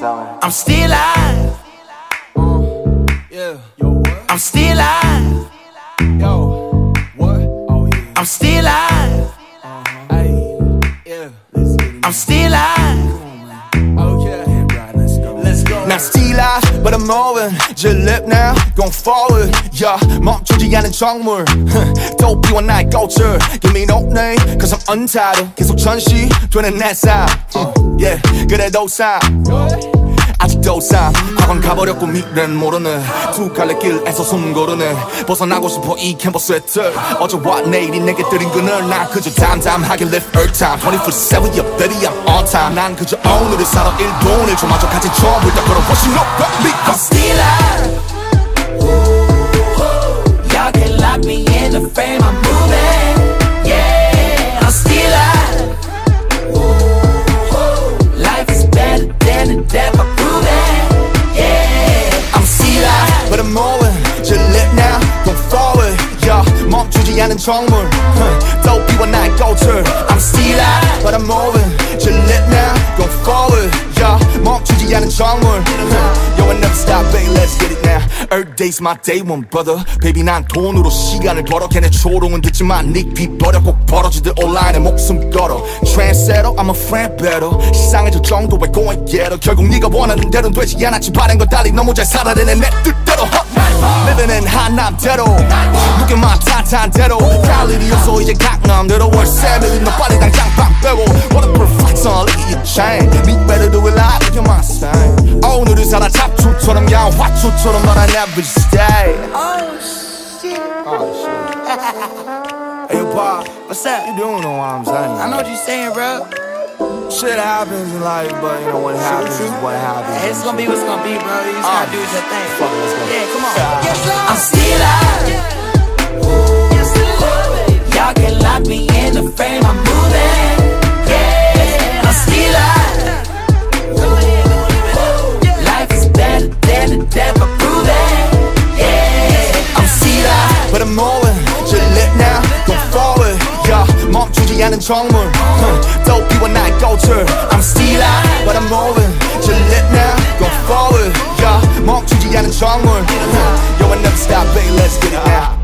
I'm still alive. Yeah. Yo, what? I'm still alive. Yo, what? Oh, yeah. I'm still alive. Hey, yeah. Let's get it. I'm still alive. Okay. Yeah, right, let's go. Let's go. Now still alive, but I'm moving. Just live now, going forward. Yeah, 멈추지 않은 정물. 또 비워 나의 꽃을. Give me no name, cause I'm untitled. 계속 전시되는 내 삶. Yeah, 그래도 삶. 아직도 삶. 학원 가버렸고 미래는 모르네. 두 갈래 길에서 숨 고르네. 벗어나고 싶어 이 캠퍼스의 틀. 어제와 내일이 내게 들인 그늘. 난 그저 담담하게 live earth time. 24/7, yeah baby I'm on time. 난 그저 오늘을 살아 일도 오늘 좀마저 가진 처음을 다 걸어보신 너 me. I'm still alive. Y'all can lock me in the frame. I'm moving. Yeah, I'm still alive. Life is better than the death. I'm proving. Yeah, I'm still alive. But I'm moving, just live now, going forward. Yeah, 멈추지 않은 정물. 또 비워 나의 꽃을. I'm still alive, but I'm moving, just live now, going forward. Yeah, 멈추지 않은 정물. Yo, I never stop, baby, let's get it now. Earth day's my day one, brother. Baby, 난 돈으로 시간을 벌어. 걔네 초롱은 듣지만 닉비 버려. 꼭 벌어지듯 온라인에 목숨 걸어. Trendsetter, I'm a friend better. 시상해 줄 정도의 going getter. 결국 네가 원하는 대로는 되지 않았지. 바른 걸 달리 너무 잘 살아내는 내 뜻대로. Living in 한남대로. 무게만 탄탄대로. 갈 일이 없어 이제 강남대로. 월세 밀린 너 빨리 당장 방 빼고. What a perfect song, look at your chain. Me better do it live, look at my stain. 오늘을 살아 잡초처럼 그냥 화초처럼 넌 I never stay. Oh shit. Oh shit. Hey Pop, What's up? you don't know what I'm saying. I know what you're saying, bro. Shit happens in life, but you know what happens is what happens. Hey, it's gonna be what's gonna be, bro. You just gotta do your thing. Fuck it, let's go. Yeah, come on. I'm still alive. Y'all can lock me in the frame. I'm moving. Yeah, I'm still alive. Life is better than the death. I'm proving. Yeah, I'm still alive. But I'm moving, just live now, go forward. Yeah, 멈추지 않은 정물. 또 비워 나의 꽃을. I'm still alive, but I'm moving, just live now, go forward. Yeah, 멈추지 않은 정물. Yo, I never stop, baby, let's get it now.